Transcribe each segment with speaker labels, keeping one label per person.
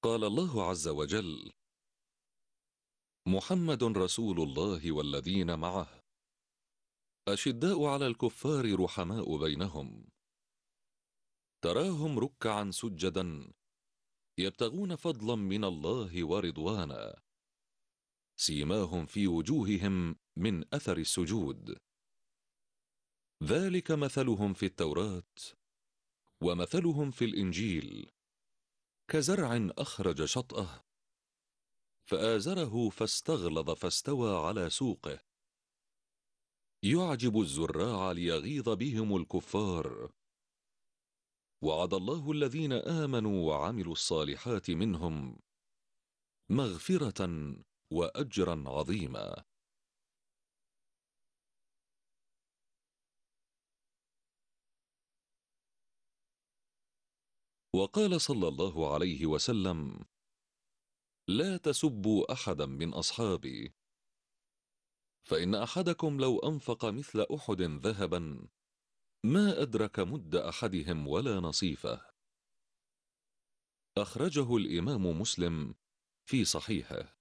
Speaker 1: قال الله عز وجل: محمد رسول الله والذين معه أشداء على الكفار رحماء بينهم، تراهم ركعا سجدا يبتغون فضلا من الله ورضوانا، سيماهم في وجوههم من أثر السجود، ذلك مثلهم في التوراة ومثلهم في الإنجيل، كزرع أخرج شطأه فآزره فاستغلظ فاستوى على سوقه، يعجب الزراع ليغيظ بهم الكفار. وعد الله الذين آمنوا وعملوا الصالحات منهم مغفرة وأجرا عظيما. وقال صلى الله عليه وسلم: لا تسبوا أحدا من أصحابي، فإن أحدكم لو أنفق مثل أحد ذهبا ما أدرك مد أحدهم ولا نصيفه. أخرجه الإمام مسلم في صحيحه.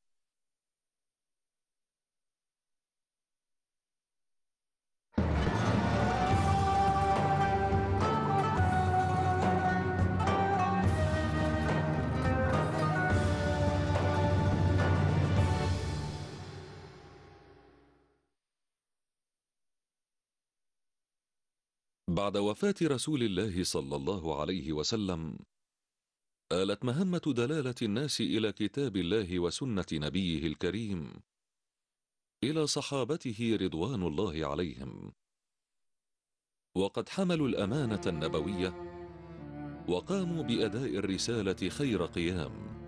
Speaker 1: بعد وفاة رسول الله صلى الله عليه وسلم، آلت مهمة دلالة الناس إلى كتاب الله وسنة نبيه الكريم إلى صحابته رضوان الله عليهم، وقد حملوا الأمانة النبوية وقاموا بأداء الرسالة خير قيام.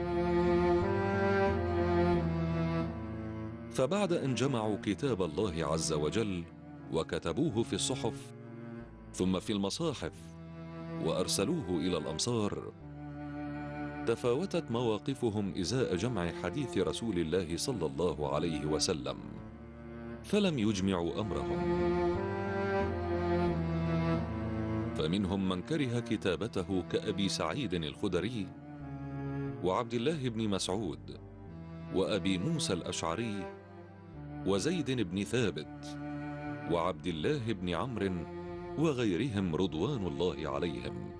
Speaker 1: فبعد أن جمعوا كتاب الله عز وجل وكتبوه في الصحف ثم في المصاحف وأرسلوه إلى الأمصار، تفاوتت مواقفهم إزاء جمع حديث رسول الله صلى الله عليه وسلم، فلم يجمعوا أمرهم. فمنهم من كره كتابته كأبي سعيد الخدري وعبد الله بن مسعود وأبي موسى الأشعري وزيد بن ثابت وعبد الله بن عمرو وغيرهم رضوان الله عليهم.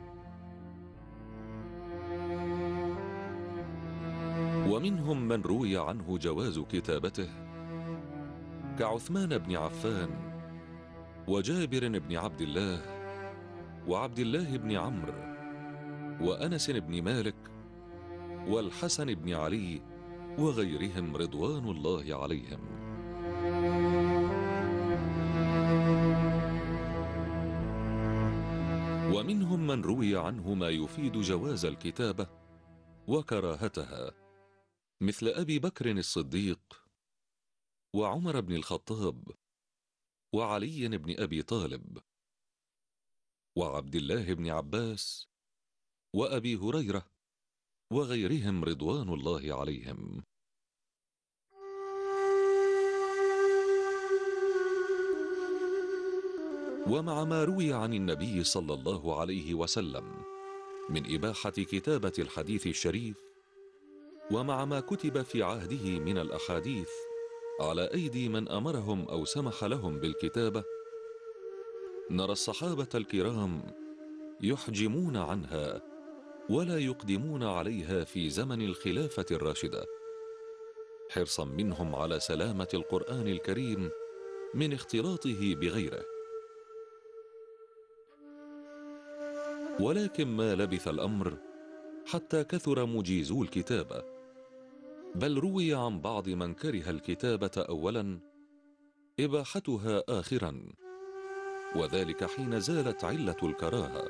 Speaker 1: ومنهم من روي عنه جواز كتابته كعثمان بن عفان وجابر بن عبد الله وعبد الله بن عمرو وأنس بن مالك والحسن بن علي وغيرهم رضوان الله عليهم. ومنهم من روي عنه ما يفيد جواز الكتابة وكراهتها، مثل أبي بكر الصديق وعمر بن الخطاب وعلي بن أبي طالب وعبد الله بن عباس وأبي هريرة وغيرهم رضوان الله عليهم. ومع ما روي عن النبي صلى الله عليه وسلم من إباحة كتابة الحديث الشريف، ومع ما كتب في عهده من الأحاديث على أيدي من أمرهم أو سمح لهم بالكتابة، نرى الصحابة الكرام يحجمون عنها ولا يقدمون عليها في زمن الخلافة الراشدة، حرصا منهم على سلامة القرآن الكريم من اختلاطه بغيره. ولكن ما لبث الأمر حتى كثر مجيزو الكتابة، بل روي عن بعض من كره الكتابة أولا إباحتها آخرا، وذلك حين زالت علة الكراهة.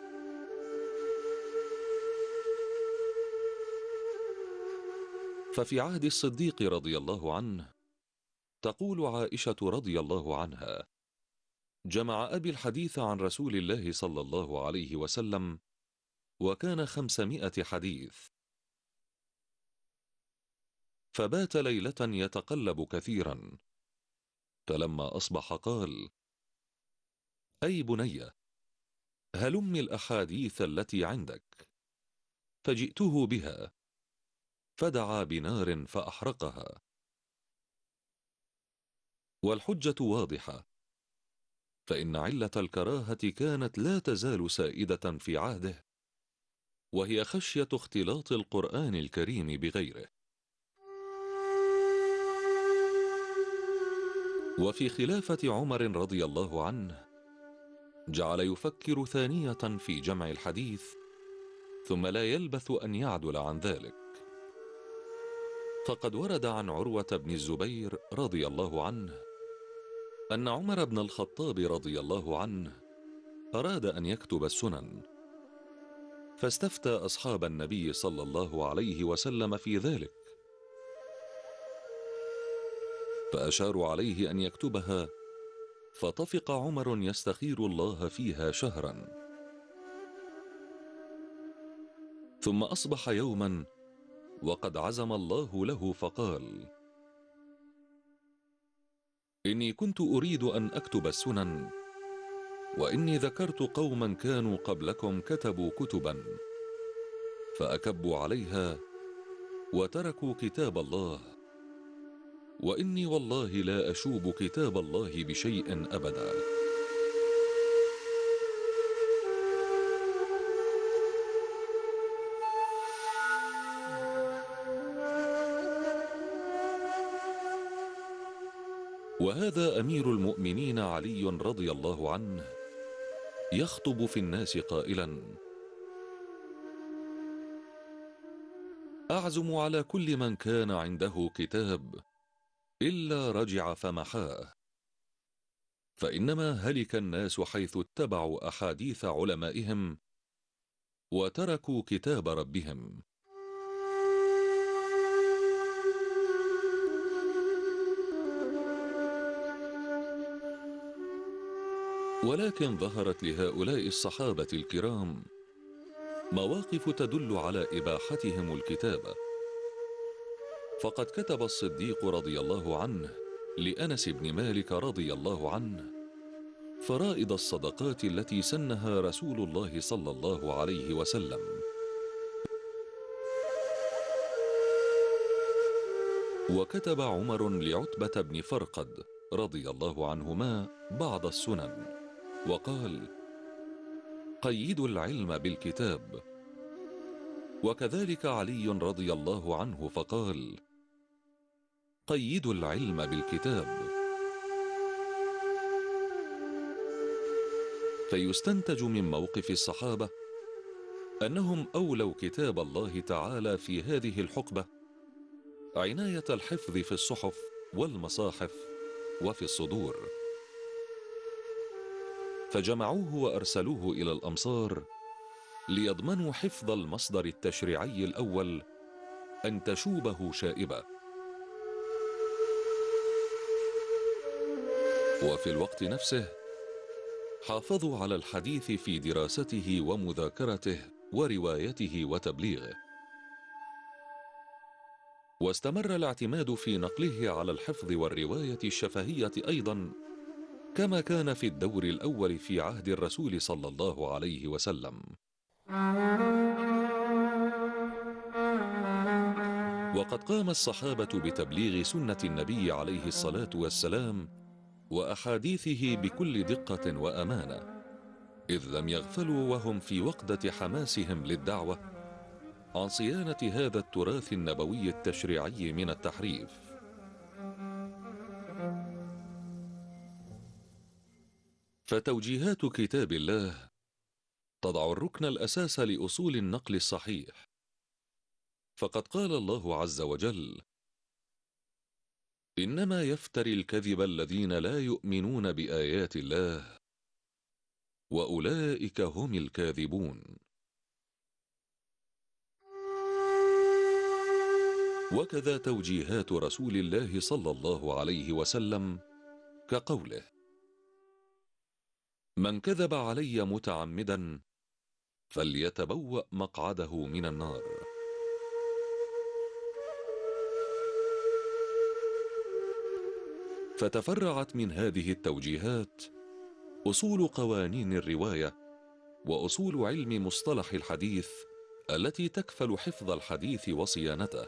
Speaker 1: ففي عهد الصديق رضي الله عنه تقول عائشة رضي الله عنها: جمع أبي الحديث عن رسول الله صلى الله عليه وسلم وكان 500 حديث، فبات ليلة يتقلب كثيرا، فلما أصبح قال: أي بني، هلم الأحاديث التي عندك. فجئته بها، فدعا بنار فأحرقها. والحجة واضحة، فإن علة الكراهة كانت لا تزال سائدة في عهده، وهي خشية اختلاط القرآن الكريم بغيره. وفي خلافة عمر رضي الله عنه جعل يفكر ثانية في جمع الحديث، ثم لا يلبث أن يعدل عن ذلك. فقد ورد عن عروة بن الزبير رضي الله عنه أن عمر بن الخطاب رضي الله عنه أراد أن يكتب السنن، فاستفتى أصحاب النبي صلى الله عليه وسلم في ذلك، فأشاروا عليه أن يكتبها، فطفق عمر يستخير الله فيها شهرا. ثم أصبح يوما وقد عزم الله له فقال: إني كنت أريد أن أكتب السنن، وإني ذكرت قوما كانوا قبلكم كتبوا كتبا فأكبوا عليها وتركوا كتاب الله، وإني والله لا أشوب كتاب الله بشيء أبدا. وهذا أمير المؤمنين علي رضي الله عنه يخطب في الناس قائلا: أعزم على كل من كان عنده كتاب إلا رجع فمحاه، فإنما هلك الناس حيث اتبعوا أحاديث علمائهم وتركوا كتاب ربهم. ولكن ظهرت لهؤلاء الصحابة الكرام مواقف تدل على إباحتهم الكتابة. فقد كتب الصديق رضي الله عنه لأنس بن مالك رضي الله عنه فرائض الصدقات التي سنها رسول الله صلى الله عليه وسلم. وكتب عمر لعتبة بن فرقد رضي الله عنهما بعض السنن وقال: قيدوا العلم بالكتاب. وكذلك علي رضي الله عنه فقال: قيدوا العلم بالكتاب. فيستنتج من موقف الصحابة أنهم أولوا كتاب الله تعالى في هذه الحقبة عناية الحفظ في الصحف والمصاحف وفي الصدور، فجمعوه وأرسلوه إلى الأمصار ليضمنوا حفظ المصدر التشريعي الأول أن تشوبه شائبة. وفي الوقت نفسه حافظوا على الحديث في دراسته ومذاكرته وروايته وتبليغه، واستمر الاعتماد في نقله على الحفظ والرواية الشفهية أيضا، كما كان في الدور الأول في عهد الرسول صلى الله عليه وسلم. وقد قام الصحابة بتبليغ سنة النبي عليه الصلاة والسلام وأحاديثه بكل دقة وأمانة، إذ لم يغفلوا وهم في وقدة حماسهم للدعوة عن صيانة هذا التراث النبوي التشريعي من التحريف. فتوجيهات كتاب الله تضع الركن الأساس لأصول النقل الصحيح، فقد قال الله عز وجل: إنما يفتري الكذب الذين لا يؤمنون بآيات الله وأولئك هم الكاذبون. وكذا توجيهات رسول الله صلى الله عليه وسلم كقوله: من كذب علي متعمدا فليتبوأ مقعده من النار. فتفرعت من هذه التوجيهات أصول قوانين الرواية وأصول علم مصطلح الحديث التي تكفل حفظ الحديث وصيانته.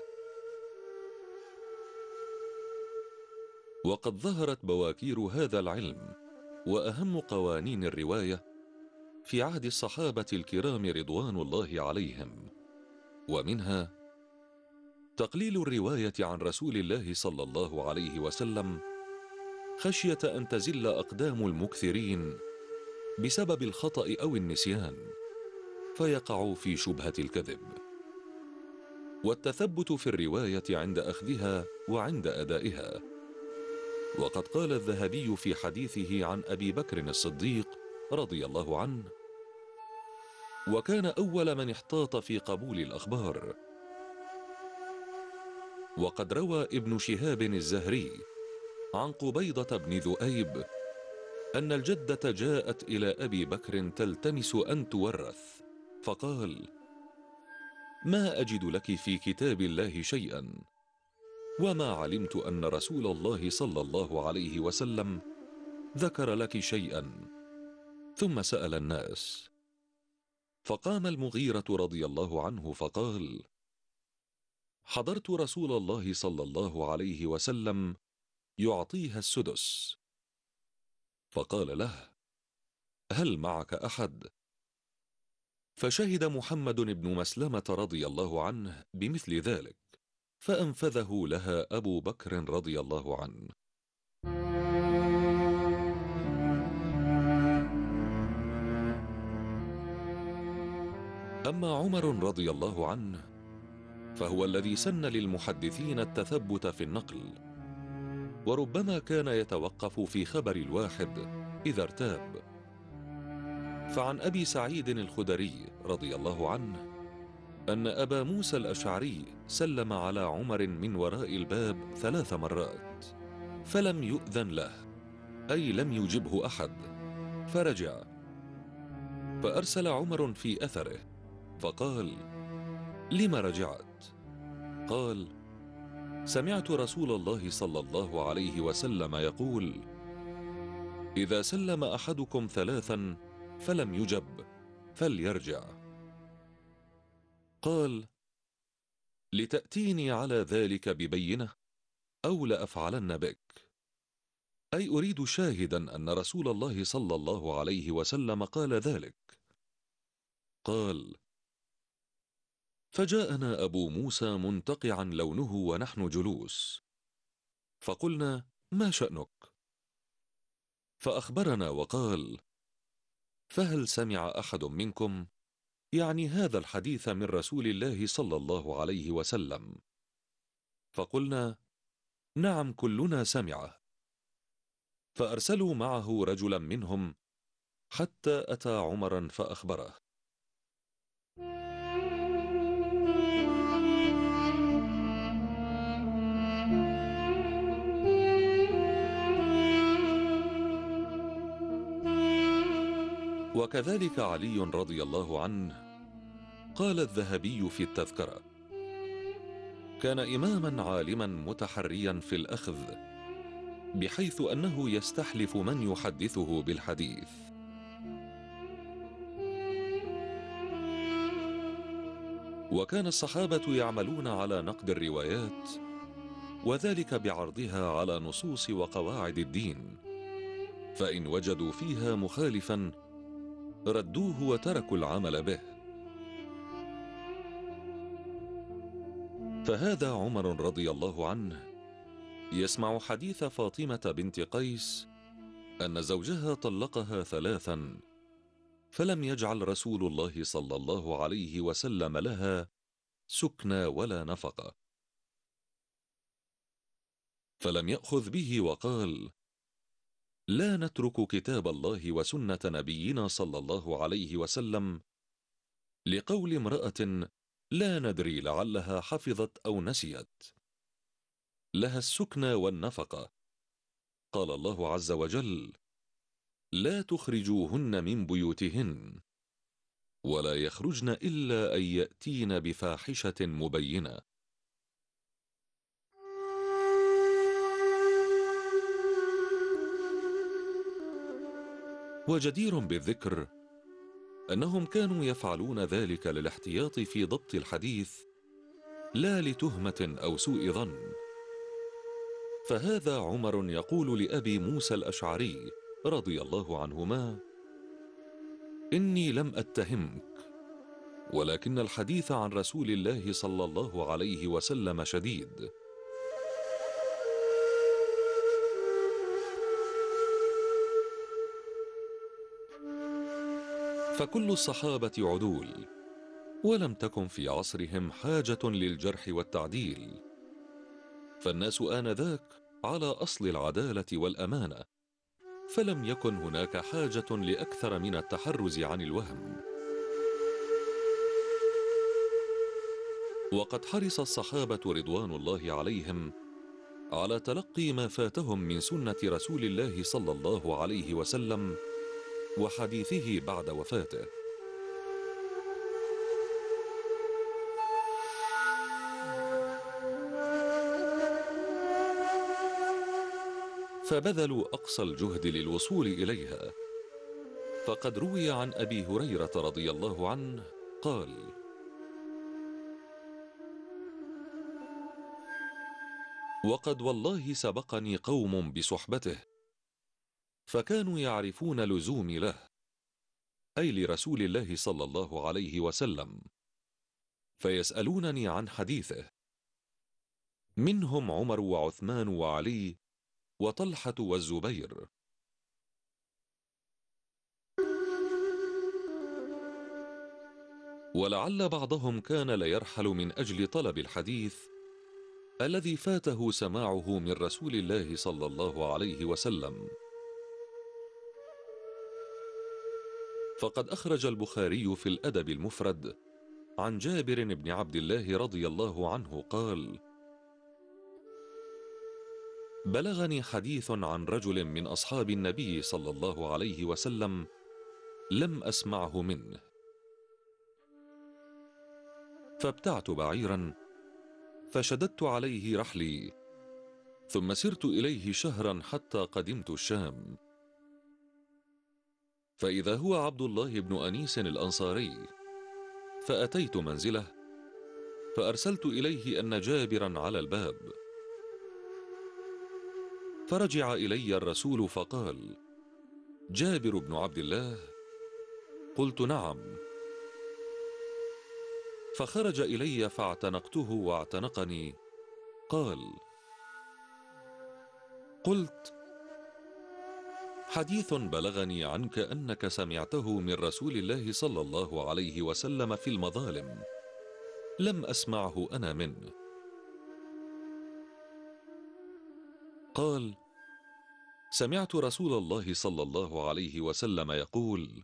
Speaker 1: وقد ظهرت بواكير هذا العلم وأهم قوانين الرواية في عهد الصحابة الكرام رضوان الله عليهم، ومنها تقليل الرواية عن رسول الله صلى الله عليه وسلم خشية أن تزل أقدام المكثرين بسبب الخطأ أو النسيان فيقعوا في شبهة الكذب، والتثبت في الرواية عند أخذها وعند أدائها. وقد قال الذهبي في حديثه عن أبي بكر الصديق رضي الله عنه: وكان أول من احتاط في قبول الأخبار. وقد روى ابن شهاب الزهري عن قبيضة بن ذؤيب أن الجدة جاءت إلى أبي بكر تلتمس أن تورث، فقال: ما أجد لك في كتاب الله شيئا، وما علمت أن رسول الله صلى الله عليه وسلم ذكر لك شيئا. ثم سأل الناس، فقام المغيرة رضي الله عنه فقال: حضرت رسول الله صلى الله عليه وسلم يعطيها السدس، فقال له: هل معك أحد؟ فشهد محمد بن مسلمة رضي الله عنه بمثل ذلك، فأنفذه لها أبو بكر رضي الله عنه. أما عمر رضي الله عنه فهو الذي سن للمحدثين التثبت في النقل، وربما كان يتوقف في خبر الواحد إذا ارتاب. فعن أبي سعيد الخدري رضي الله عنه أن أبا موسى الأشعري سلم على عمر من وراء الباب 3 مرات فلم يؤذن له، أي لم يجبه أحد، فرجع، فأرسل عمر في أثره فقال: لم رجعت؟ قال: سمعت رسول الله صلى الله عليه وسلم يقول: إذا سلم أحدكم 3 فلم يجب فليرجع. قال: لتأتيني على ذلك ببينة أو لأفعلن بك، أي أريد شاهدا أن رسول الله صلى الله عليه وسلم قال ذلك. قال: فجاءنا أبو موسى منتقعا لونه ونحن جلوس، فقلنا: ما شأنك؟ فأخبرنا وقال: فهل سمع أحد منكم يعني هذا الحديث من رسول الله صلى الله عليه وسلم؟ فقلنا: نعم كلنا سمعه. فأرسلوا معه رجلا منهم حتى أتى عمرا فأخبره. وكذلك علي رضي الله عنه. قال الذهبي في التذكرة: كان إماما عالما متحريا في الأخذ، بحيث أنه يستحلف من يحدثه بالحديث. وكان الصحابة يعملون على نقد الروايات، وذلك بعرضها على نصوص وقواعد الدين، فإن وجدوا فيها مخالفا ردوه وتركوا العمل به. فهذا عمر رضي الله عنه يسمع حديث فاطمة بنت قيس أن زوجها طلقها 3 فلم يجعل رسول الله صلى الله عليه وسلم لها سكنى ولا نفقة، فلم يأخذ به وقال: لا نترك كتاب الله وسنة نبينا صلى الله عليه وسلم لقول امرأة لا ندري لعلها حفظت أو نسيت، لها السكنى والنفقة. قال الله عز وجل: لا تخرجوهن من بيوتهن ولا يخرجن إلا أن يأتين بفاحشة مبينة. وجدير بالذكر أنهم كانوا يفعلون ذلك للاحتياط في ضبط الحديث، لا لتهمة أو سوء ظن. فهذا عمر يقول لأبي موسى الأشعري رضي الله عنهما: إني لم أتهمك، ولكن الحديث عن رسول الله صلى الله عليه وسلم شديد. فكل الصحابة عدول، ولم تكن في عصرهم حاجة للجرح والتعديل، فالناس آنذاك على أصل العدالة والأمانة، فلم يكن هناك حاجة لأكثر من التحرز عن الوهم. وقد حرص الصحابة رضوان الله عليهم على تلقي ما فاتهم من سنة رسول الله صلى الله عليه وسلم وحديثه بعد وفاته. فبذلوا أقصى الجهد للوصول إليها. فقد روي عن أبي هريرة رضي الله عنه قال: وقد والله سبقني قوم بصحبته، فكانوا يعرفون لزومي له، أي لرسول الله صلى الله عليه وسلم، فيسألونني عن حديثه، منهم عمر وعثمان وعلي وطلحة والزبير. ولعل بعضهم كان ليرحل من أجل طلب الحديث الذي فاته سماعه من رسول الله صلى الله عليه وسلم. فقد أخرج البخاري في الأدب المفرد عن جابر بن عبد الله رضي الله عنه قال: بلغني حديث عن رجل من أصحاب النبي صلى الله عليه وسلم لم أسمعه منه، فابتعت بعيرا فشددت عليه رحلي، ثم سرت إليه شهرا حتى قدمت الشام، فإذا هو عبد الله بن أنيس الأنصاري، فأتيت منزله فأرسلت إليه أن جابرا على الباب، فرجع إلي الرسول فقال: جابر بن عبد الله؟ قلت: نعم. فخرج إلي فاعتنقته واعتنقني. قال: قلت: حديث بلغني عنك أنك سمعته من رسول الله صلى الله عليه وسلم في المظالم، لم أسمعه أنا منه. قال: سمعت رسول الله صلى الله عليه وسلم يقول: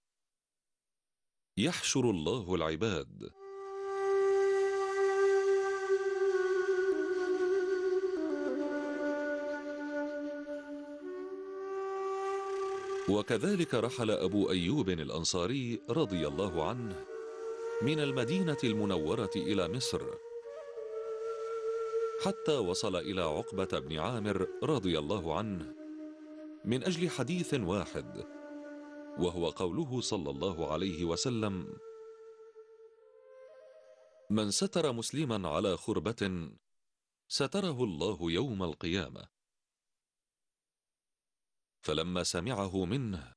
Speaker 1: يحشر الله العباد، وكذلك رحل أبو أيوب الأنصاري رضي الله عنه من المدينة المنورة إلى مصر، حتى وصل إلى عقبة بن عامر رضي الله عنه من أجل حديث واحد، وهو قوله صلى الله عليه وسلم: من ستر مسلما على خربة ستره الله يوم القيامة. فلما سمعه منه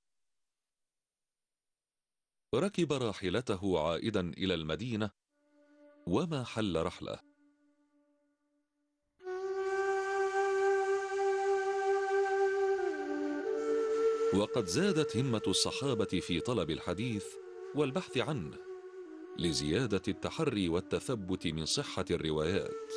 Speaker 1: ركب راحلته عائدا إلى المدينة، وما حل رحله. وقد زادت همة الصحابة في طلب الحديث والبحث عنه، لزيادة التحري والتثبت من صحة الروايات.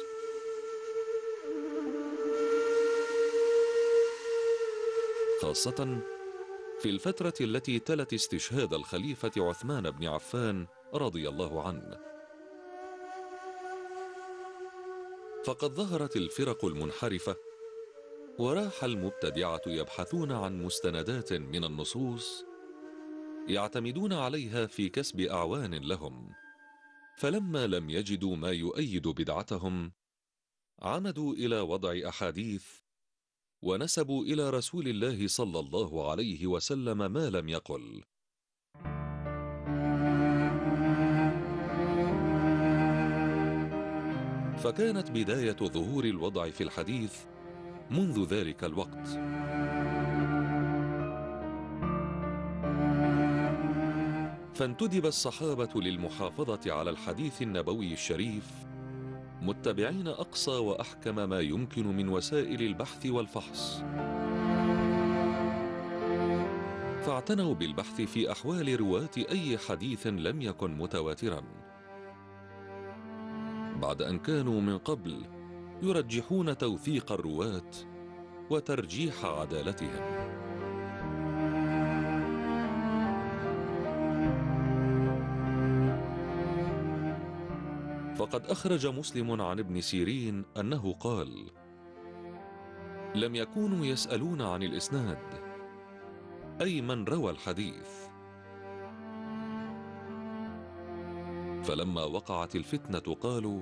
Speaker 1: خاصة في الفترة التي تلت استشهاد الخليفة عثمان بن عفان رضي الله عنه. فقد ظهرت الفرق المنحرفة، وراح المبتدعة يبحثون عن مستندات من النصوص يعتمدون عليها في كسب أعوان لهم، فلما لم يجدوا ما يؤيد بدعتهم عمدوا إلى وضع أحاديث ونسبوا إلى رسول الله صلى الله عليه وسلم ما لم يقل. فكانت بداية ظهور الوضع في الحديث منذ ذلك الوقت. فانتدب الصحابة للمحافظة على الحديث النبوي الشريف، متبعين أقصى وأحكم ما يمكن من وسائل البحث والفحص، فاعتنوا بالبحث في أحوال رواة أي حديث لم يكن متواترا، بعد أن كانوا من قبل يرجحون توثيق الرواة وترجيح عدالتهم. فقد أخرج مسلم عن ابن سيرين أنه قال: لم يكونوا يسألون عن الإسناد، أي من روى الحديث، فلما وقعت الفتنة قالوا: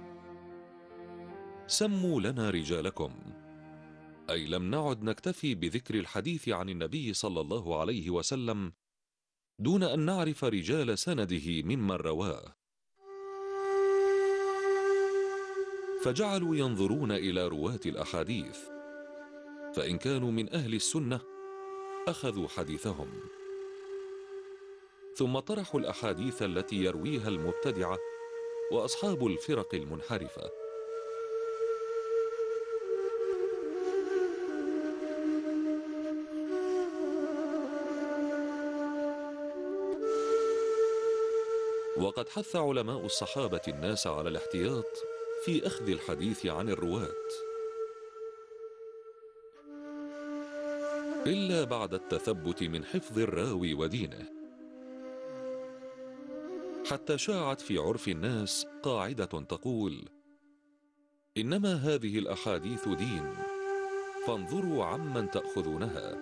Speaker 1: سموا لنا رجالكم، أي لم نعد نكتفي بذكر الحديث عن النبي صلى الله عليه وسلم دون أن نعرف رجال سنده ممن رواه، فجعلوا ينظرون إلى رواة الأحاديث، فإن كانوا من أهل السنة أخذوا حديثهم، ثم طرحوا الأحاديث التي يرويها المبتدعة وأصحاب الفرق المنحرفة. وقد حث علماء الصحابة الناس على الاحتياط في أخذ الحديث عن الرواة، إلا بعد التثبت من حفظ الراوي ودينه، حتى شاعت في عرف الناس قاعدة تقول: إنما هذه الأحاديث دين، فانظروا عمن تأخذونها.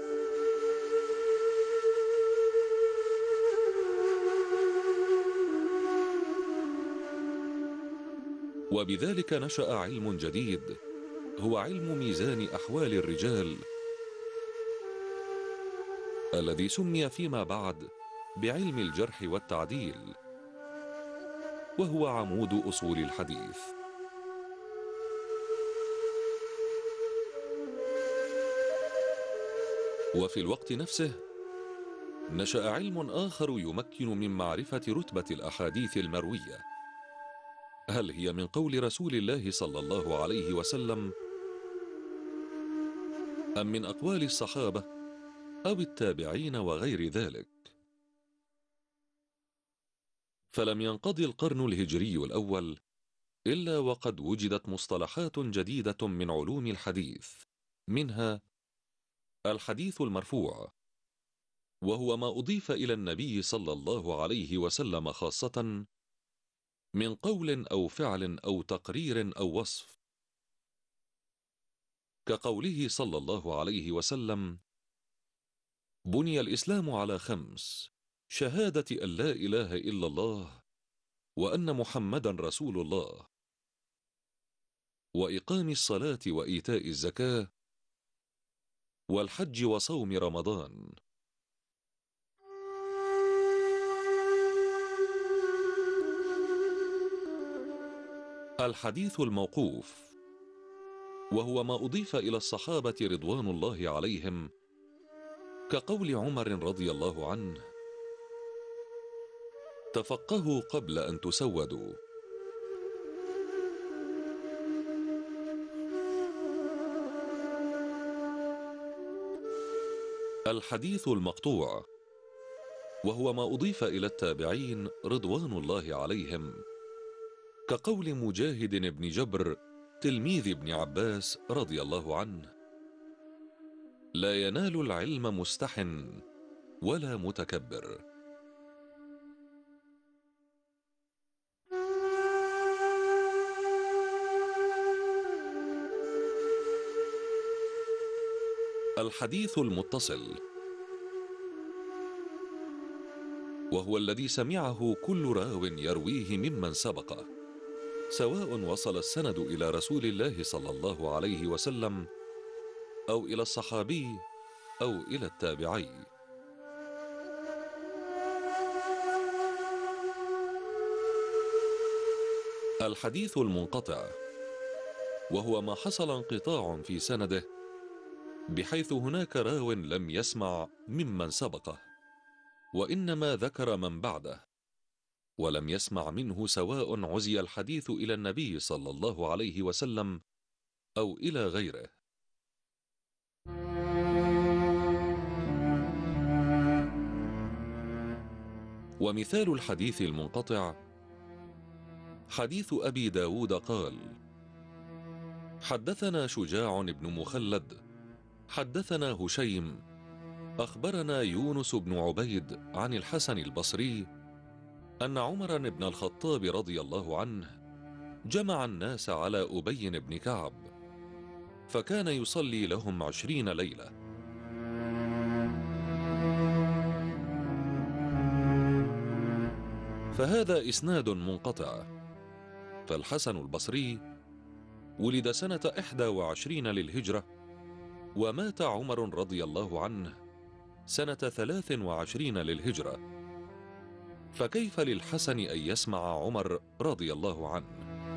Speaker 1: وبذلك نشأ علم جديد، هو علم ميزان أحوال الرجال، الذي سمي فيما بعد بعلم الجرح والتعديل، وهو عمود أصول الحديث. وفي الوقت نفسه نشأ علم آخر يمكن من معرفة رتبة الأحاديث المروية، هل هي من قول رسول الله صلى الله عليه وسلم أم من أقوال الصحابة أو التابعين وغير ذلك. فلم ينقضي القرن الهجري الأول إلا وقد وجدت مصطلحات جديدة من علوم الحديث، منها الحديث المرفوع، وهو ما أضيف إلى النبي صلى الله عليه وسلم خاصة من قول أو فعل أو تقرير أو وصف، كقوله صلى الله عليه وسلم: بني الإسلام على 5: شهادة أن لا إله إلا الله وأن محمدا رسول الله، وإقام الصلاة وإيتاء الزكاة، والحج وصوم رمضان. الحديث الموقوف، وهو ما أضيف إلى الصحابة رضوان الله عليهم، كقول عمر رضي الله عنه: تفقهوا قبل أن تسودوا. الحديث المقطوع، وهو ما أضيف إلى التابعين رضوان الله عليهم، كقول مجاهد بن جبر تلميذ ابن عباس رضي الله عنه: لا ينال العلم مستح ولا متكبر. الحديث المتصل، وهو الذي سمعه كل راو يرويه ممن سبقه، سواء وصل السند إلى رسول الله صلى الله عليه وسلم أو إلى الصحابي أو إلى التابعي. الحديث المنقطع، وهو ما حصل انقطاع في سنده بحيث هناك راو لم يسمع ممن سبقه، وإنما ذكر من بعده ولم يسمع منه، سواء عزي الحديث إلى النبي صلى الله عليه وسلم أو إلى غيره. ومثال الحديث المنقطع حديث أبي داود قال: حدثنا شجاع بن مخلد حدثنا هشيم أخبرنا يونس بن عبيد عن الحسن البصري أن عمر بن الخطاب رضي الله عنه جمع الناس على أبي بن كعب، فكان يصلي لهم 20 ليلة. فهذا إسناد منقطع. فالحسن البصري ولد سنة 21 للهجرة، ومات عمر رضي الله عنه سنة 23 للهجرة، فكيف للحسن أن يسمع عمر رضي الله عنه؟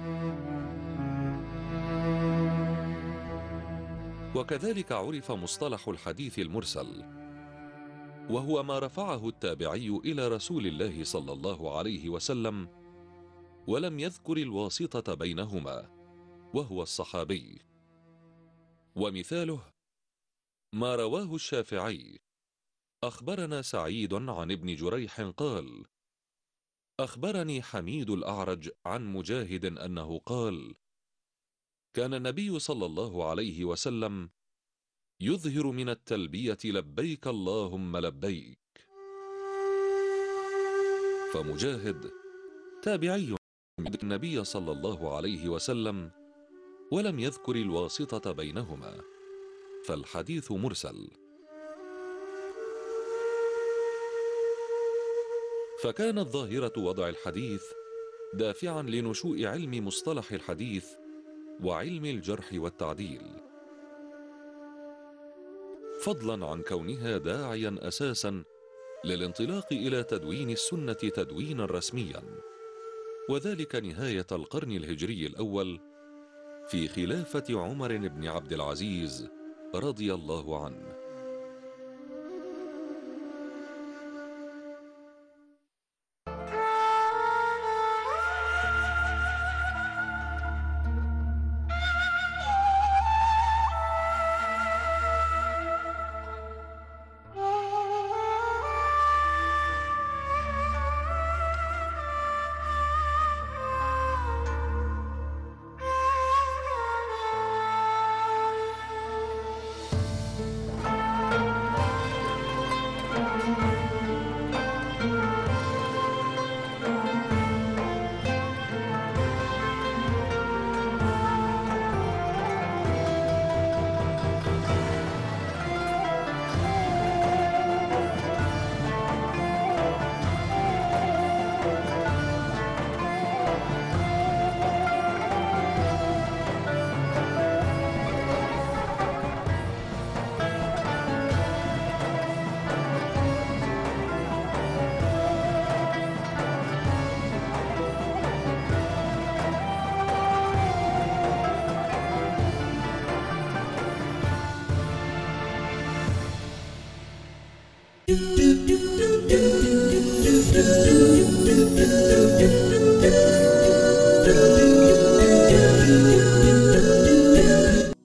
Speaker 1: وكذلك عرف مصطلح الحديث المرسل، وهو ما رفعه التابعي إلى رسول الله صلى الله عليه وسلم ولم يذكر الواسطة بينهما، وهو الصحابي. ومثاله ما رواه الشافعي: أخبرنا سعيد عن ابن جريح قال: أخبرني حميد الأعرج عن مجاهد أنه قال: كان النبي صلى الله عليه وسلم يظهر من التلبية لبيك اللهم لبيك. فمجاهد تابعي النبي صلى الله عليه وسلم ولم يذكر الواسطة بينهما، فالحديث مرسل. فكانت ظاهرة وضع الحديث دافعا لنشوء علم مصطلح الحديث وعلم الجرح والتعديل، فضلا عن كونها داعيا أساسا للانطلاق إلى تدوين السنة تدوينا رسميا، وذلك نهاية القرن الهجري الأول في خلافة عمر بن عبد العزيز رضي الله عنه.
Speaker 2: Do do do